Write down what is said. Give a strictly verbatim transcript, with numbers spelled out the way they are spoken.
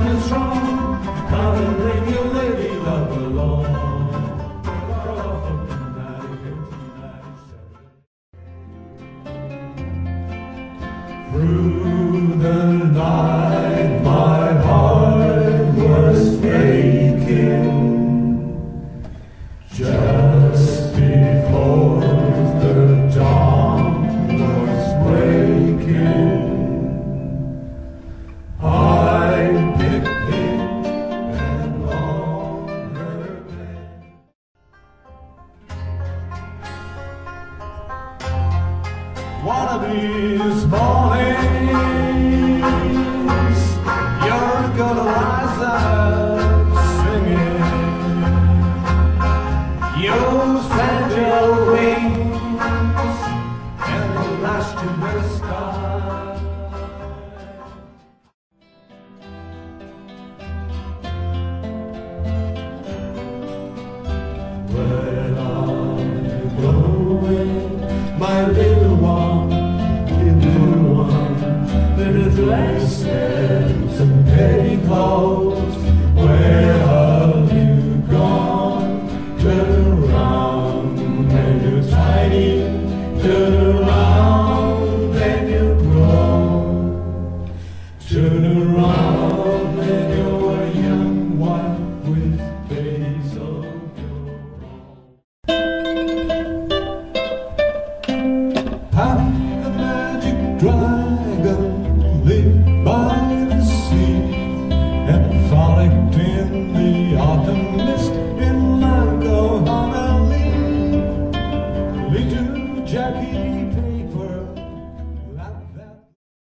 love is strong. Come and bring your lady love along. Through the night my heart was breaking, just before the dawn was breaking. I picked it and on her bed. One of these mornings you're gonna rise up singing. You'll spread your wings and lash to the sky. Where are you going, my little one, little one, little dresses and petticoats? Where have you gone? Turn around and you're tiny, turn around and you grow. Turn around and you're a young wife with days of your own. I'm the magic dragon, live by the sea, and frolicked in the autumn mist in Lango Honolulu. Little Jackie